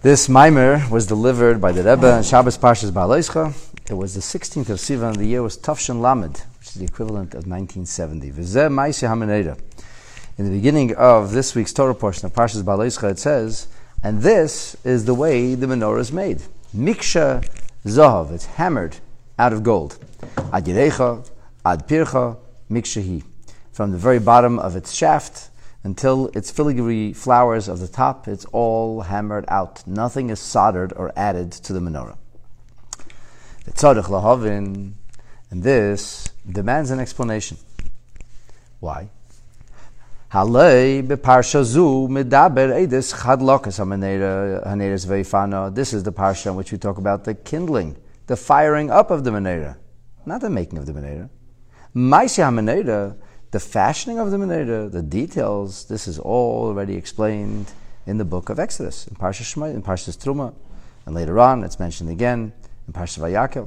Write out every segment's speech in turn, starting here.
This Maimer was delivered by the Rebbe on Shabbos Parshas Ba'aleischa. It was the 16th of Sivan. The year was Tafshin Lamed, which is the equivalent of 1970. V'zeh Ma'aseh HaMeneidah. In the beginning of this week's Torah portion of Parshas Ba'aleischa, it says, and this is the way the menorah is made. Miksha Zahav, it's hammered out of gold. Ad Yerecha, Ad Pircha, Mikshahi. From the very bottom of its shaft until its filigree flowers of the top, it's all hammered out. Nothing is soldered or added to the menorah. V'tzarich lahavin, and this demands an explanation. Why? Halei beparsha zu medaber edis chadlokas haneres veifana. This is the parsha in which we talk about the kindling, the firing up of the menorah, not the making of the menorah. Ma'aseh HaMeneidah, the fashioning of the menorah, the details, this is all already explained in the book of Exodus, in Parshas Shemot, in Parshas Truma, and later on it's mentioned again in Parshas Vayakel.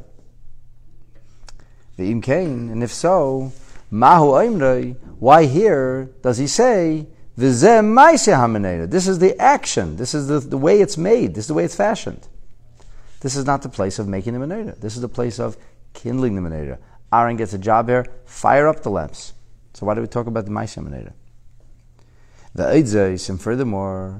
V'im kein, and if so, mahu oimrei, why here does he say v'zeh ma'aseh HaMeneidah? This is the action. This is the way it's made. This is the way it's fashioned. This is not the place of making the menorah. This is the place of kindling the menorah. Aaron gets a job here, fire up the lamps. So why do we talk about the Ma'aseh HaMeneidah? The Eidzais, and furthermore,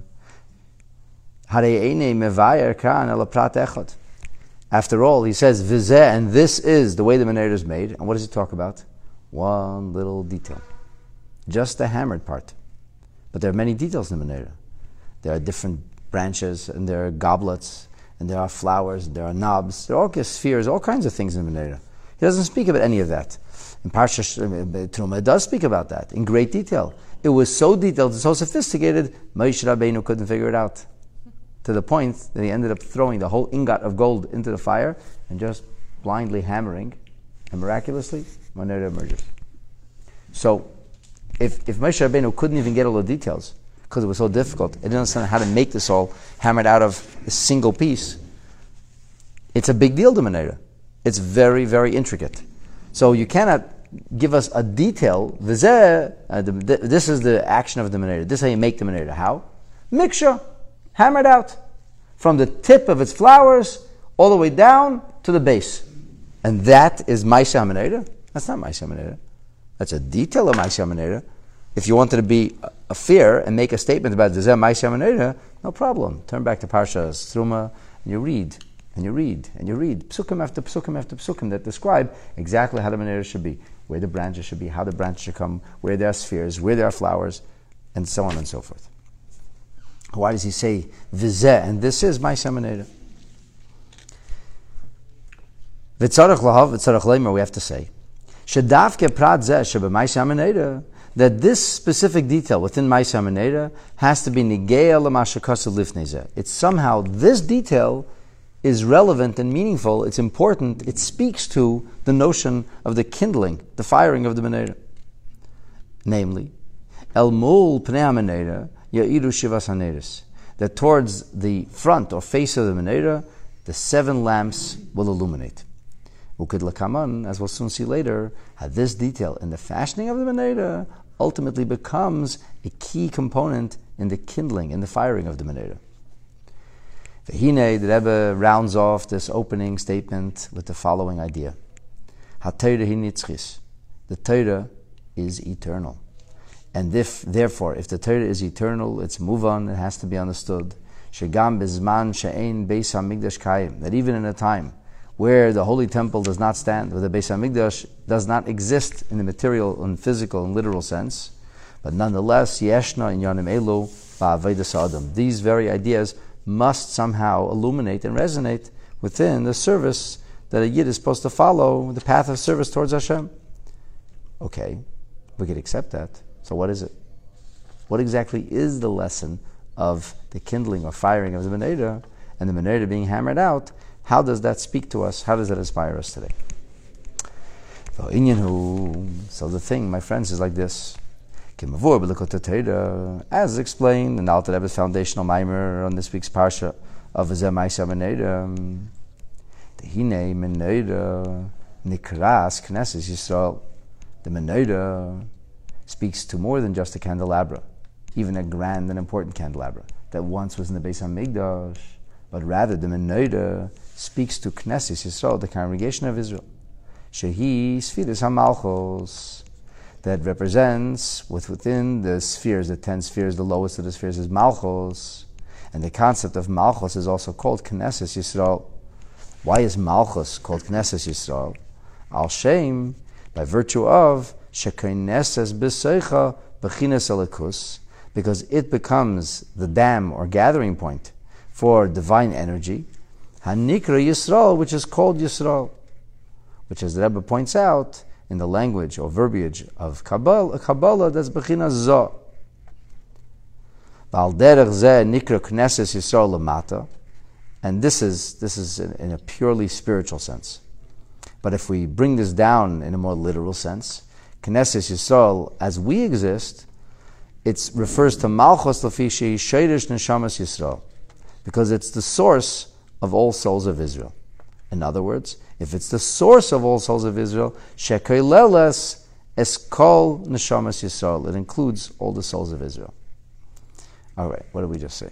after all, he says, V'zeh, and this is the way the menorah is made. And what does he talk about? One little detail. Just the hammered part. But there are many details in the menorah. There are different branches, and there are goblets, and there are flowers, and there are knobs, there are all spheres, all kinds of things in the menorah. He doesn't speak about any of that. In Parshas Truma, it does speak about that in great detail. It was so detailed and so sophisticated, Moshe Rabbeinu couldn't figure it out. To the point that he ended up throwing the whole ingot of gold into the fire and just blindly hammering, and miraculously, menorah emerges. So, if Moshe Rabbeinu couldn't even get all the details, because it was so difficult, he didn't understand how to make this all hammered out of a single piece, it's a big deal to menorah. It's very, very intricate. So you cannot give us a detail. This is the action of the menorah. This is how you make the menorah. How? Miksha, hammered out. From the tip of its flowers all the way down to the base. And that is Ma'aseh HaMeneidah? That's not Ma'aseh HaMeneidah. That's a detail of Ma'aseh HaMeneidah. If you wanted to be a fair and make a statement about the Ma'aseh HaMeneidah, no problem. Turn back to Parshas Truma and you read. And you read, psukim after psukim after psukim that describe exactly how the menorah should be, where the branches should be, how the branches should come, where there are spheres, where there are flowers, and so on and so forth. Why does he say v'zeh, and this is Ma'aseh HaMeneidah? V'tzarech lahav, v'tzarech leimer, we have to say, shedavke prat zeh shebe Ma'aseh HaMeneidah, that this specific detail within Ma'aseh HaMeneidah has to be nigeya l'ma shekaseh lifnei zeh. It's somehow, this detail is relevant and meaningful, it's important, it speaks to the notion of the kindling, the firing of the menorah. Namely, El mul pnei ha-menorah ya'iru shivas haneres, that towards the front or face of the menorah, the 7 lamps will illuminate. Ukid lakaman, as we'll soon see later, how this detail in the fashioning of the menorah ultimately becomes a key component in the kindling, in the firing of the menorah. V'hinei, the Rebbe rounds off this opening statement with the following idea. HaTorah hi nitzchis. The Torah is eternal. And therefore, if the Torah is eternal, it's muvan, it has to be understood. Shegam bezman she'ein beis hamikdash kayim. That even in a time where the Holy Temple does not stand, where the Beis HaMikdash does not exist in the material and physical and literal sense, but nonetheless, yeshna in yanim elu ba'avodas adam. These very ideas must somehow illuminate and resonate within the service that a Yid is supposed to follow, the path of service towards Hashem. Okay, we could accept that. So what is it? What exactly is the lesson of the kindling or firing of the menorah and the menorah being hammered out? How does that speak to us? How does that inspire us today? So the thing, my friends, is like this. As explained in the Alter Rebbe's foundational mimer on this week's parsha of V'zeh Ma'aseh HaMeneidah, the Hinei Menorah Nikras Knesset Yisrael. The menorah speaks to more than just a candelabra, even a grand and important candelabra that once was in the Beis HaMikdash. but rather the menorah speaks to Knesset Yisrael, the congregation of Israel. Shehi Sfiras HaMalchos, that represents within the spheres, the 10 spheres, the lowest of the spheres is Malchos, and the concept of Malchos is also called Knesset Yisrael. Why is Malchus called Knesset Yisrael? Al Shem, by virtue of Shekaineses B'Seicha B'Chines Elikus, because it becomes the dam or gathering point for divine energy, Hanikra Yisrael, which is called Yisrael, which, as the Rebbe points out, in the language or verbiage of Kabbalah, that's B'Chinas Zah. V'al derech zeh nikra Knesset Yisrael lamata, and this is in a purely spiritual sense. But if we bring this down in a more literal sense, Knesset Yisrael, as we exist, it refers to Malchus Lafi Shei Sheiresh Neshamas Yisrael, because it's the source of all souls of Israel. In other words, if it's the source of all souls of Israel, Shekeileles Eskol Neshamas Yisrael, it includes all the souls of Israel. All right, what did we just say?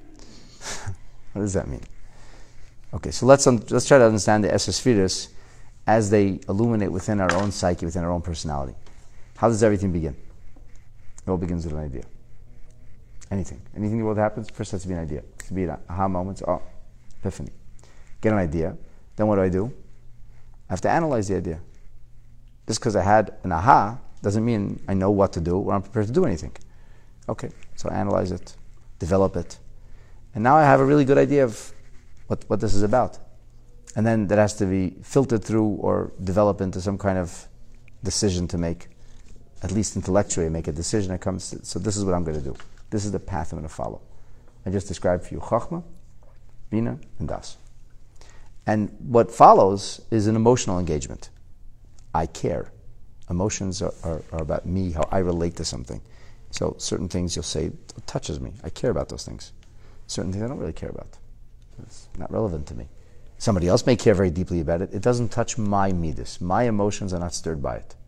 What does that mean? Okay, so let's try to understand the Esesphiris as they illuminate within our own psyche, within our own personality. How does everything begin? It all begins with an idea. Anything in the world happens, first has to be an idea. It has to be an aha moment. Oh, epiphany. Get an idea. Then what do? I have to analyze the idea. Just because I had an aha doesn't mean I know what to do or I'm prepared to do anything. Okay, so analyze it, develop it. And now I have a really good idea of what this is about. And then that has to be filtered through or develop into some kind of decision to make, at least intellectually make a decision that comes. So this is what I'm going to do. This is the path I'm going to follow. I just described for you Chachma, Bina, and Das. And what follows is an emotional engagement. I care. Emotions are about me, how I relate to something. So certain things you'll say, it touches me. I care about those things. Certain things I don't really care about. It's not relevant to me. Somebody else may care very deeply about it. It doesn't touch my midas. My emotions are not stirred by it.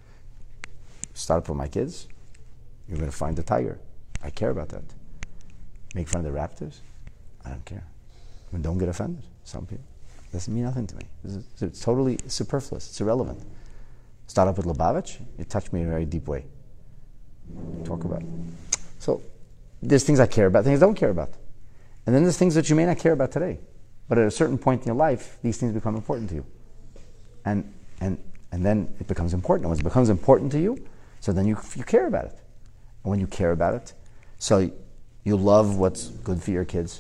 Start up with my kids. You're going to find the tiger. I care about that. Make fun of the raptors. I don't care. I mean, don't get offended. Some people. It doesn't mean nothing to me. It's totally superfluous. It's irrelevant. Start up with Lubavitch. It touched me in a very deep way. Talk about it. So there's things I care about, things I don't care about. And then there's things that you may not care about today. But at a certain point in your life, these things become important to you. And then it becomes important. And when it becomes important to you, so then you care about it. And when you care about it, so you love what's good for your kids.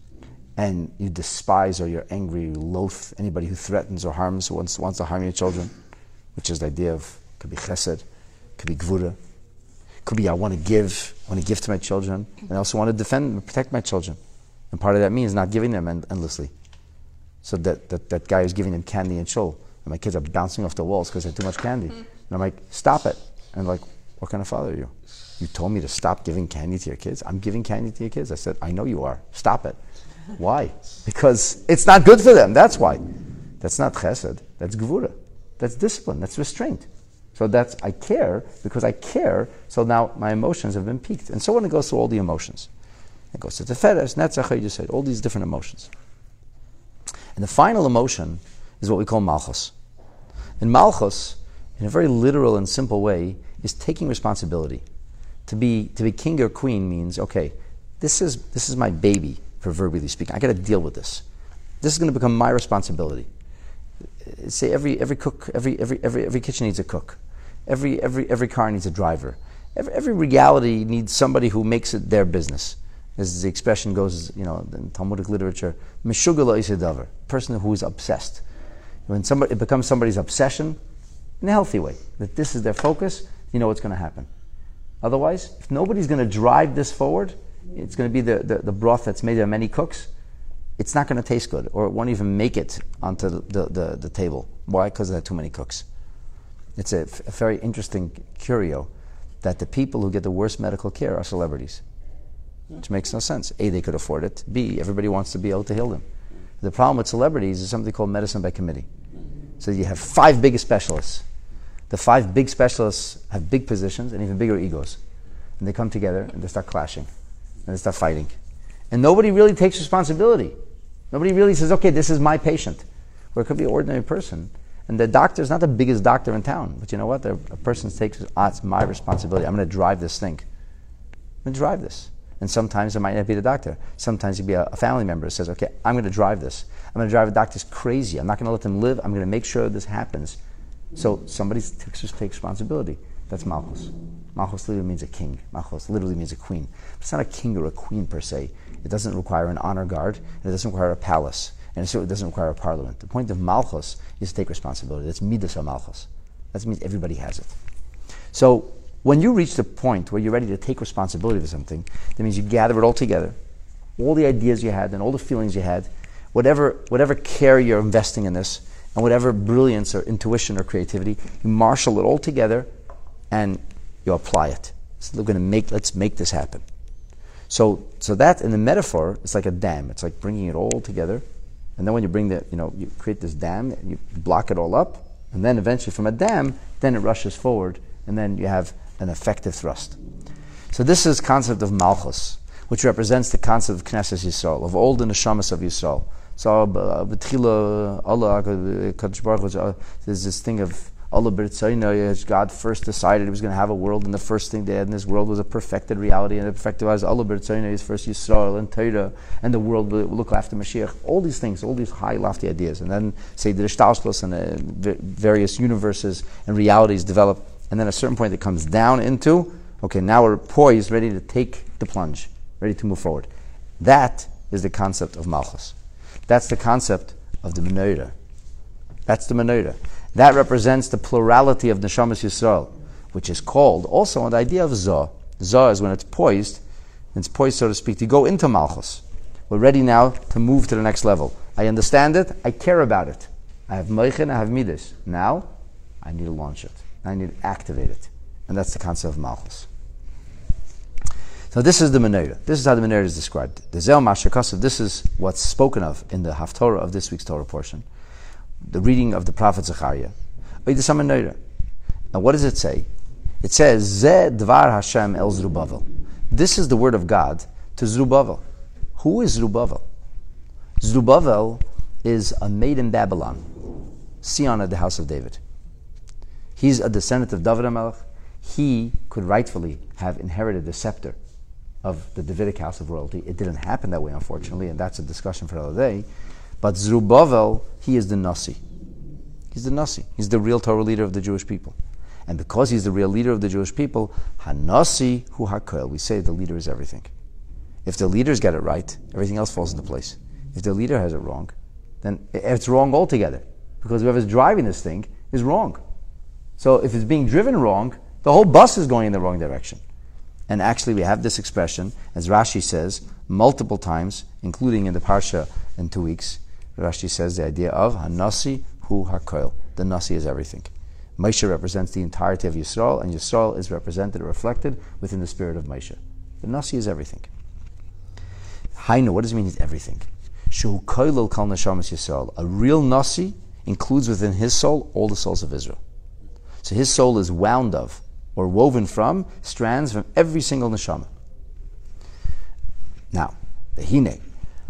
And you despise or you're angry, you loathe anybody who threatens or harms, who wants to harm your children, which is the idea of, could be chesed, could be gvura, could be I want to give to my children, and I also want to defend and protect my children. And part of that means not giving them endlessly. So that guy who's giving them candy and shul, and my kids are bouncing off the walls because they have too much candy. And I'm like, stop it. And I'm like, what kind of father are you? You told me to stop giving candy to your kids? I'm giving candy to your kids? I said, I know you are. Stop it. Why? Because it's not good for them. That's why. That's not chesed. That's gevura. That's discipline. That's restraint. So I care because I care. So now my emotions have been piqued. And so when it goes through all the emotions, it goes to Teferes, Netzach, you just said, all these different emotions. And the final emotion is what we call Malchus. And Malchus, in a very literal and simple way, is taking responsibility. To be king or queen means, okay, this is my baby, proverbially speaking. I got to deal with this. This is going to become my responsibility. Say every cook, every kitchen needs a cook. Every car needs a driver. Every reality needs somebody who makes it their business. As the expression goes, in Talmudic literature, Meshugala Isidavar, person who is obsessed. When it becomes somebody's obsession, in a healthy way, that this is their focus, you know what's going to happen. Otherwise, if nobody's going to drive this forward, it's going to be the broth that's made by many cooks. It's not going to taste good, or it won't even make it onto the table. Why? Because there are too many cooks. It's a very interesting curio that the people who get the worst medical care are celebrities. Which makes no sense. A, they could afford it. B, everybody wants to be able to heal them. The problem with celebrities is something called medicine by committee. So you have 5 big specialists. The 5 big specialists have big positions and even bigger egos. And they come together and they start clashing. And they start fighting. And nobody really takes responsibility. Nobody really says, okay, this is my patient. Or it could be an ordinary person. And the doctor is not the biggest doctor in town. But you know what? A person takes, it's my responsibility. I'm going to drive this thing. I'm going to drive this. And sometimes it might not be the doctor. Sometimes it be a family member who says, okay, I'm going to drive this. I'm going to drive the doctor's crazy. I'm not going to let them live. I'm going to make sure this happens. So somebody takes responsibility. That's Malchus. Malchus literally means a king. Malchus literally means a queen. But it's not a king or a queen per se. It doesn't require an honor guard, and it doesn't require a palace, and it certainly doesn't require a parliament. The point of Malchus is to take responsibility. That's Midas HaMalchus. That means everybody has it. So when you reach the point where you're ready to take responsibility for something, that means you gather it all together, all the ideas you had and all the feelings you had, whatever care you're investing in this, and whatever brilliance or intuition or creativity, you marshal it all together and you apply it. So let's make this happen. So that in the metaphor, it's like a dam. It's like bringing it all together, and then when you bring you create this dam, and you block it all up, and then eventually from a dam, then it rushes forward, and then you have an effective thrust. So this is concept of Malchus, which represents the concept of Knesset Yisrael, of all the neshamas of Yisrael. So b'tchila Allah, there's this thing of Allah b'ritzaynah. God first decided He was going to have a world, and the first thing they had in this world was a perfected reality, and the perfected was Allah b'ritzaynah is first Yisrael and Torah, and the world will look after Mashiach. All these things, all these high, lofty ideas, and then say the Ishtalshlos and various universes and realities develop, and then at a certain point it comes down into, okay, now we're poised, ready to take the plunge, ready to move forward. That is the concept of Malchus. That's the concept of the Menorah. That's the Menorah. That represents the plurality of Neshamas Yisrael, which is called also the idea of Zoh. Zoh is when it's poised, so to speak, to go into Malchus. We're ready now to move to the next level. I understand it, I care about it. I have Moichin, I have Midas. Now, I need to launch it. I need to activate it. And that's the concept of Malchus. So this is the Menorah. This is how the Menorah is described. The Zel Mashakasav, this is what's spoken of in the Haftorah of this week's Torah portion. The reading of the prophet Zechariah. Now what does it say? It says, Zeh Dvar Hashem El Zerubbabel. This is the word of God to Zerubbabel. Who is Zerubbabel? Zerubbabel is a maid in Babylon, Sion of the house of David. He's a descendant of David HaMelech. He could rightfully have inherited the scepter of the Davidic house of royalty. It didn't happen that way, unfortunately, and that's a discussion for another day. But Zerubbabel, he is the Nasi. He's the Nasi. He's the real Torah leader of the Jewish people. And because he's the real leader of the Jewish people, Hanasi hu hakoel, we say the leader is everything. If the leaders get it right, everything else falls into place. If the leader has it wrong, then it's wrong altogether. Because whoever's driving this thing is wrong. So if it's being driven wrong, the whole bus is going in the wrong direction. And actually we have this expression, as Rashi says, multiple times, including in the Parsha in 2 weeks. Rashi says the idea of Hanasi hu hakoel. The Nasi is everything. Moshe represents the entirety of Yisrael, and Yisrael is represented or reflected within the spirit of Moshe. The Nasi is everything. Hainu, what does it mean he's everything? Shehu koilel kal neshamas Yisrael. A real Nasi includes within his soul all the souls of Israel. So his soul is wound of, or woven from, strands from every single neshama. Now, the hine.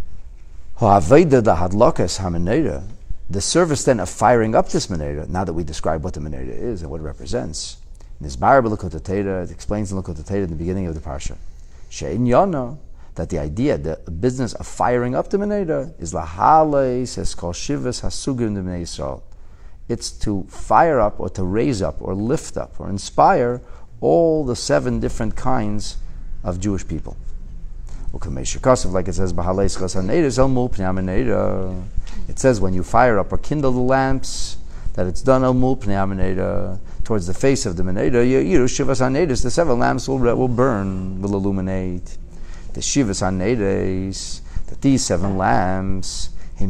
The service then of firing up this menorah, now that we describe what the menorah is and what it represents, in this Bar B'Likutei Torah, it explains in Likutei Torah in the beginning of the Parsha, She'in Yana, that the idea, the business of firing up the menorah is Lahale, says Kol Shivas Hasugim B'nei Yisrael. It's to fire up or to raise up or lift up or inspire all the 7 different kinds of Jewish people. Like it says, it says when you fire up or kindle the lamps, that it's done towards the face of the menorah. The 7 lamps will burn, will illuminate. The Shivas HaNeides, that these 7 lamps, they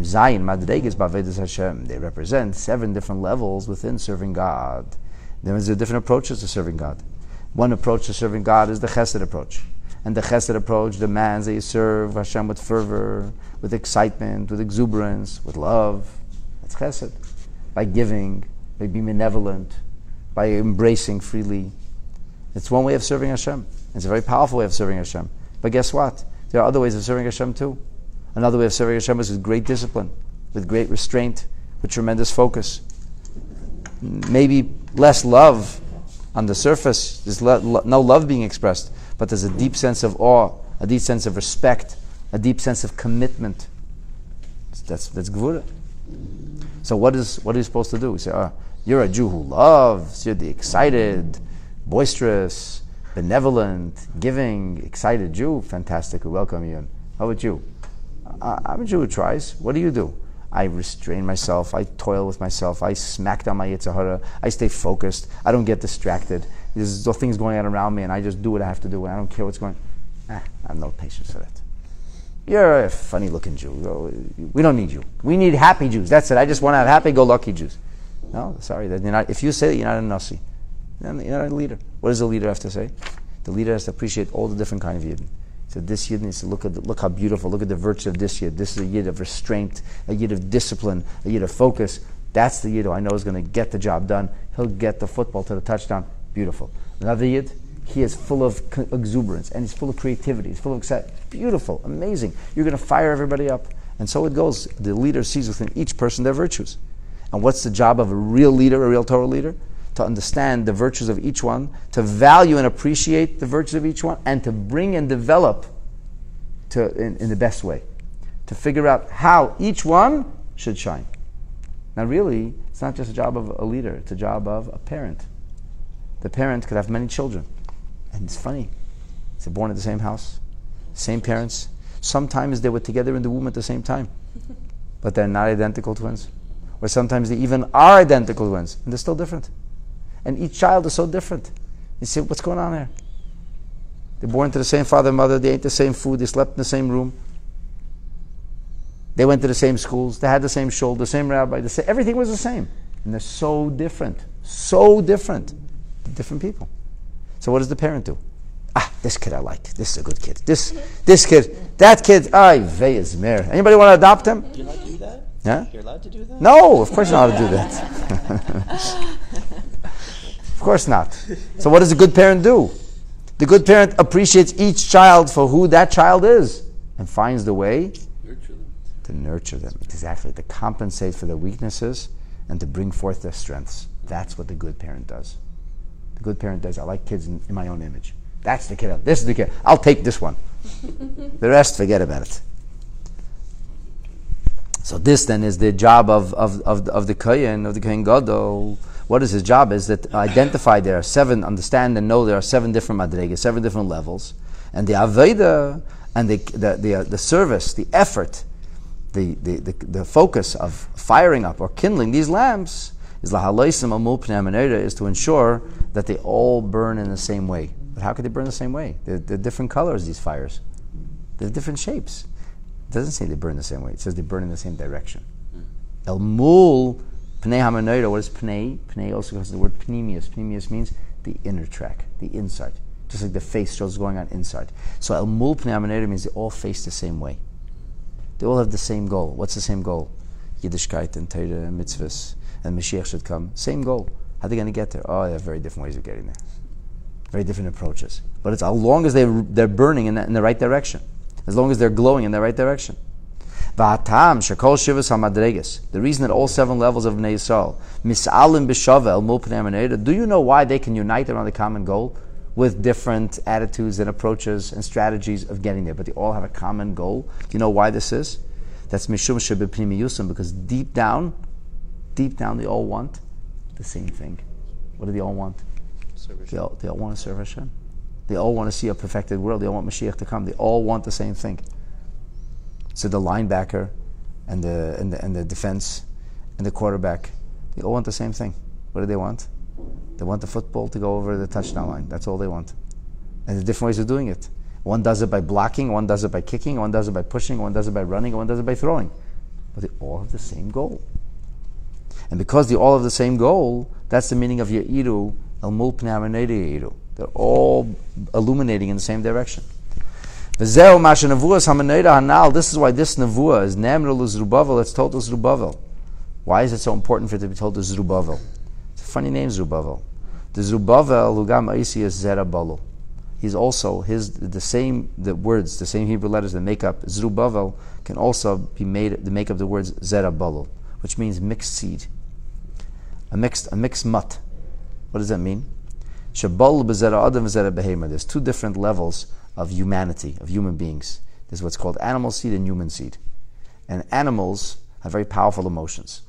represent 7 different levels within serving God. There are different approaches to serving God. One approach to serving God is the Chesed approach. And the Chesed approach demands that you serve Hashem with fervor, with excitement, with exuberance, with love. That's Chesed. By giving, by being benevolent, by embracing freely. It's one way of serving Hashem. It's a very powerful way of serving Hashem. But guess what? There are other ways of serving Hashem too. Another way of serving Hashem is with great discipline, with great restraint, with tremendous focus. Maybe less love on the surface. There's no love being expressed, but there's a deep sense of awe, a deep sense of respect, a deep sense of commitment. That's Gvura. So what are you supposed to do? We say, you're a Jew who loves, you're the excited, boisterous, benevolent, giving, excited Jew. Fantastic, we welcome you. How about you? I'm a Jew who tries. What do? I restrain myself, I toil with myself, I smack down my Yetzer Hara, I stay focused, I don't get distracted. There's things going on around me and I just do what I have to do and I don't care what's going on. I have no patience for that. You're a funny looking Jew. We don't need you. We need happy Jews. That's it. I just want to have happy-go-lucky Jews. No, sorry. You're not, if you say that, you're not a Nasi. You're not a leader. What does the leader have to say? The leader has to appreciate all the different kind of Yidden. So this Yid needs to look how beautiful, look at the virtue of this Yid. This is a Yid of restraint, a Yid of discipline, a Yid of focus. That's the Yid who I know is going to get the job done. He'll get the football to the touchdown. Beautiful. Another Yid, he is full of exuberance and he's full of creativity. He's full of excitement. Beautiful, amazing. You're going to fire everybody up. And so it goes. The leader sees within each person their virtues. And what's the job of a real leader, a real Torah leader? To understand the virtues of each one, to value and appreciate the virtues of each one, and to bring and develop in the best way. To figure out how each one should shine. Now really, it's not just a job of a leader, it's a job of a parent. The parent could have many children. And it's funny. They're born at the same house, same parents. Sometimes they were together in the womb at the same time, but they're not identical twins. Or sometimes they even are identical twins, and they're still different. And each child is so different. You see, what's going on there? They're born to the same father and mother, they ate the same food, they slept in the same room. They went to the same schools, they had the same shul, the same rabbi, everything was the same. And they're so different. Different people. So what does the parent do? This kid I like. This is a good kid. This kid, that kid, vey is mer. Anybody want to adopt him? Do you not do that? Yeah? You're allowed to do that? No, of course not to do that. Of course not. So what does a good parent do? The good parent appreciates each child for who that child is and finds the way to nurture them. Exactly. To compensate for their weaknesses and to bring forth their strengths. That's what the good parent does. The good parent does. I like kids in my own image. That's the kid. This is the kid. I'll take this one. The rest, forget about it. So this then is the job of the Kohen Gadol. What is his job? Is that identify there are seven, understand and know there are seven different madregas, seven different levels, and the aveda and the service, the effort, the focus of firing up or kindling these lamps is lahalaysim amul pnei hamenorah, is to ensure that they all burn in the same way. But how could they burn the same way? They're different colors, these fires. They're different shapes. It doesn't say they burn the same way. It says they burn in the same direction. El mul pnei hamenorah. What is pnei? Pnei also comes from the word pneumius. Pneumius means the inner track, the inside. Just like the face shows what's going on inside. So el mul pnei hamenorah means they all face the same way. They all have the same goal. What's the same goal? Yiddishkeit and Torah and mitzvahs and Mashiach should come. Same goal. How are they going to get there? Oh, they have very different ways of getting there. Very different approaches. But it's as long as they're burning in the right direction. As long as they're glowing in the right direction. The reason that all seven levels of Bnei Yisrael, mis'alim b'shavel mul pnei hamenorah, do you know why they can unite around the common goal? With different attitudes and approaches and strategies of getting there, but they all have a common goal. Do you know why this is? That's mishum shebepnimiyusam, because deep down, they all want the same thing. What do they all want? They all want to serve Hashem. They all want to see a perfected world. They all want Mashiach to come. They all want the same thing. So the linebacker and the defense and the quarterback, they all want the same thing. What do they want? They want the football to go over the touchdown line. That's all they want. And there's different ways of doing it. One does it by blocking, one does it by kicking, one does it by pushing, one does it by running, one does it by throwing. But they all have the same goal. And because they all have the same goal, that's the meaning of Ya'iru, El Mul Pnei Hamenorah Ya'iru. They're all illuminating in the same direction. This is why this nevuah is Nemrul Zerubbabel. It's told to Zerubbabel. Why is it so important for it to be told to Zerubbabel? It's a funny name, Zerubbabel. The Zerubbabel Lugam Aisi is Zerabalu. he's also the same Hebrew letters that make up Zerubbabel can also be made to make up the words Zerubbabel, which means mixed seed, a mixed mutt. What does that mean? Shabal b'zera adam v'zera behema. There's two different levels of humanity, of human beings. There's what's called animal seed and human seed. And animals have very powerful emotions.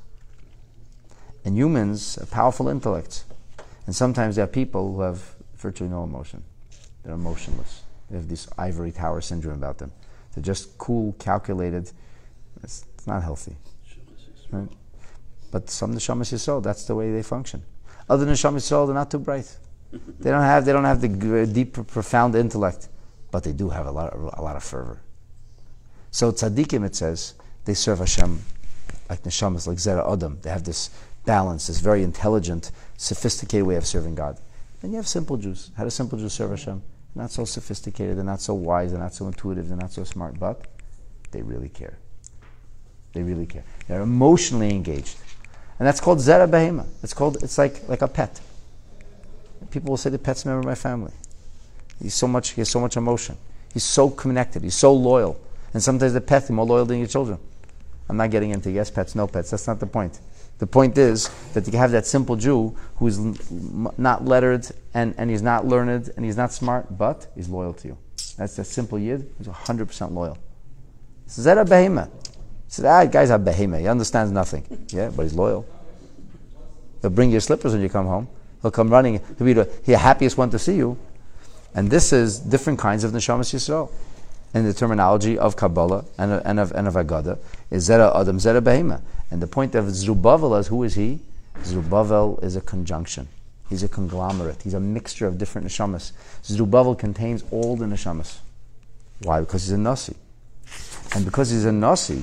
And humans have powerful intellects. And sometimes there are people who have virtually no emotion. They're emotionless. They have this ivory tower syndrome about them. They're just cool, calculated. It's not healthy. Right? But some Neshamas Yisrael, that's the way they function. Other Neshamas Yisrael, they're not too bright. They don't have the deep, profound intellect, but they do have a lot of fervor. So tzaddikim, it says, they serve Hashem like neshamas, like Zera Adam. They have this balance, this very intelligent, sophisticated way of serving God. Then you have simple Jews. How do simple Jews serve Hashem? Not so sophisticated, they're not so wise, they're not so intuitive, they're not so smart, but they really care. They really care. They're emotionally engaged. And that's called Zera Behema. It's like a pet. People will say the pet's a member of my family. He has so much emotion. He's so connected, he's so loyal. And sometimes the pet is more loyal than your children. I'm not getting into yes pets, no pets. That's not the point. The point is that you have that simple Jew who's not lettered and he's not learned and he's not smart, but he's loyal to you. That's that simple Yid who's 100% loyal. Zera Behema. He said, guy's a behema. He understands nothing. Yeah, but he's loyal. He'll bring your slippers when you come home. He'll come running. He'll be the happiest one to see you. And this is different kinds of Neshamas Yisrael. And the terminology of Kabbalah and of Agada is Zera Adam, Zera Behema. And the point of Zerubbabel is, who is he? Zerubbabel is a conjunction. He's a conglomerate. He's a mixture of different neshamas. Zerubbabel contains all the neshamas. Why? Because he's a nasi. And because he's a nasi,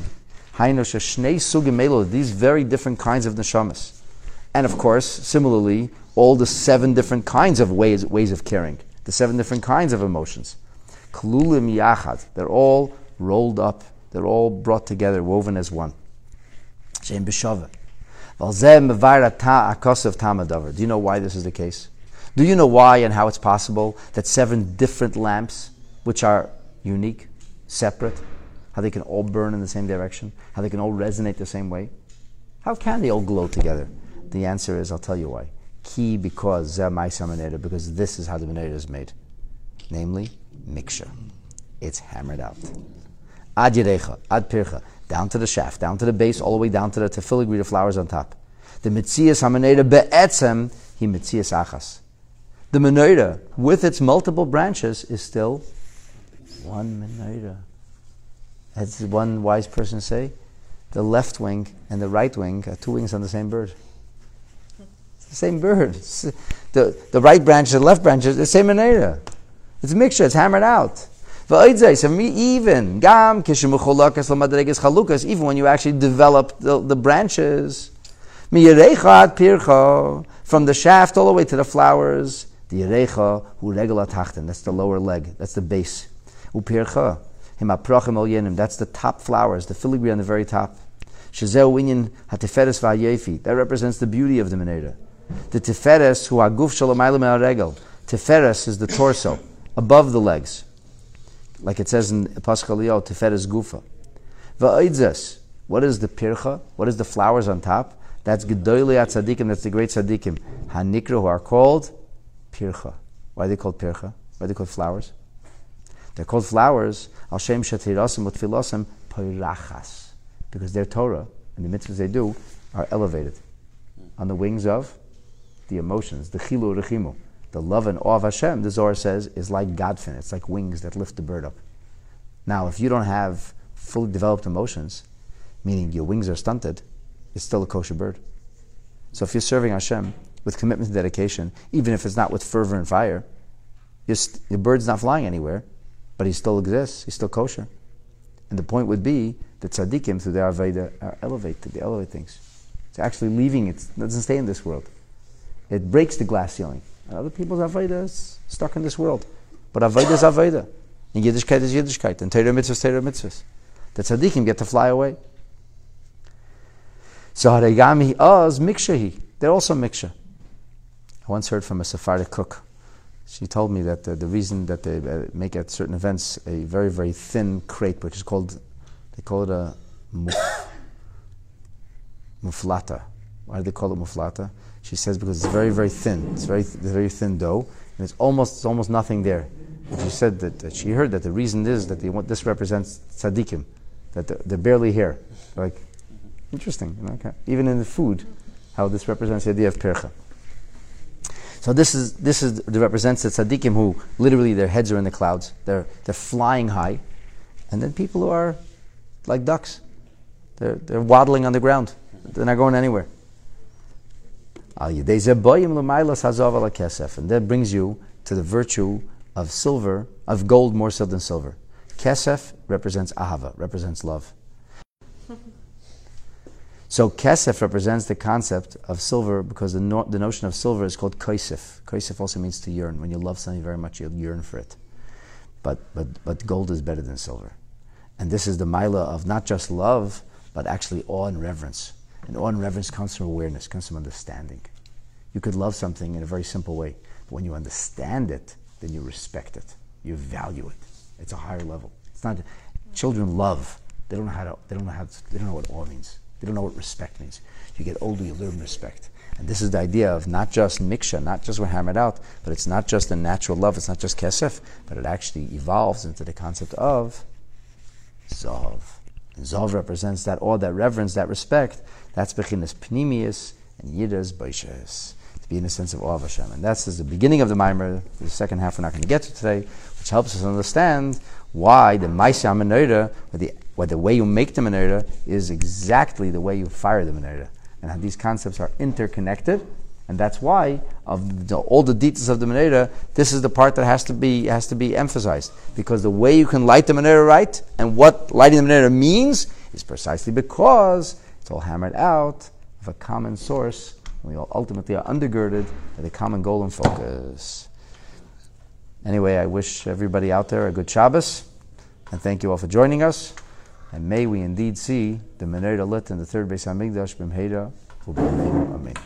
these very different kinds of neshamas. And of course, similarly, all the 7 different kinds of ways of caring. The 7 different kinds of emotions. Klulim yachad. They're all rolled up. They're all brought together, woven as one. Shem b'shava. Do you know why this is the case? Do you know why and how it's possible that 7 different lamps, which are unique, separate, how they can all burn in the same direction, how they can all resonate the same way? How can they all glow together? The answer is, I'll tell you why. Because this is how the Menera is made. Namely, mixture. It's hammered out. Ad Yerecha, Ad Pircha, down to the shaft, down to the base, all the way down to the filigree, the flowers on top. The Metzias HaMenera be'etzem, he Metzias Achas. The Menera, with its multiple branches, is still one Menera. As one wise person say, the left wing and the right wing are 2 wings on the same bird. It's the same bird. The right branch and the left branch is the same Menera. It's a mixture, it's hammered out. Even when you actually develop the branches, from the shaft all the way to the flowers, that's the lower leg, that's the base. That's the top flowers, the filigree on the very top. That represents the beauty of the Menera. The Tiferes, who are guf shalomayla me'aregel. Tiferes is the torso, above the legs. Like it says in Pasuk Eliyah, Tiferes gufa. Va'odzes, what is the pircha? What is the flowers on top? That's Gedolei HaTzadikim, that's the great tzadikim. Hanikra, who are called pircha. Why are they called pircha? Why are they called flowers? They're called flowers, al shem shetirasim utfilosim poirachas. Because their Torah, and the mitzvahs they do, are elevated. On the wings of the emotions, the chilu rechimu. The love and awe of Hashem, the Zohar says, is like Godfin. It's like wings that lift the bird up. Now, if you don't have fully developed emotions, meaning your wings are stunted, it's still a kosher bird. So if you're serving Hashem with commitment and dedication, even if it's not with fervor and fire, your bird's not flying anywhere, but he still exists, he's still kosher. And the point would be that tzaddikim, through their Aveda, are elevated, they elevate things. It's actually leaving it, doesn't stay in this world. It breaks the glass ceiling. And other people's Aveda is stuck in this world. But Aveda is Aveda. And Yiddishkeit is Yiddishkeit. And Torah mitzvahs, Torah mitzvahs. The tzaddikim get to fly away. So Haregami Oz Mikshahi. They're also Miksha. I once heard from a Sephardic cook She told me that the reason that they make at certain events a very, very thin crepe, which is called, they call it a muflata. Why do they call it muflata? She says because it's very, very thin. It's very thin dough, and it's almost nothing there. And she said that she heard that the reason is that this represents tzaddikim, that they're barely here. Like, interesting, okay. Even in the food, how this represents the idea of percha. So this represents the tzaddikim who literally their heads are in the clouds. They're flying high, and then people who are like ducks. They're waddling on the ground. They're not going anywhere. And that brings you to the virtue of silver, of gold more so than silver. Kesef represents ahava, represents love. So kesef represents the concept of silver because the notion of silver is called kaisef. Kaisef also means to yearn. When you love something very much, you'll yearn for it. But gold is better than silver. And this is the maila of not just love, but actually awe and reverence. And awe and reverence comes from awareness, comes from understanding. You could love something in a very simple way, but when you understand it, then you respect it. You value it. It's a higher level. It's not. Children love. They don't know what awe means. They don't know what respect means. You get older, you learn respect. And this is the idea of not just miksha, not just we're hammered out, but it's not just a natural love, it's not just kesef, but it actually evolves into the concept of zav. And zav represents that awe, that reverence, that respect. That's bechinas pnimius and yidas baishas. To be in a sense of awe of Hashem. And that's the beginning of the Maimer. The second half we're not going to get to today, which helps us understand why the Maisa Menorah, or the way you make the Menorah, is exactly the way you fire the Menorah. And how these concepts are interconnected. And that's why, of all the details of the Menorah, this is the part that has to be emphasized. Because the way you can light the Menorah right, and what lighting the Menorah means, is precisely because it's all hammered out of a common source. We all ultimately are undergirded by the common goal and focus. Anyway, I wish everybody out there a good Shabbos, and thank you all for joining us. And may we indeed see the Menorah lit in the third Beis Hamikdash b'mheira u'b'yameinu. Amen.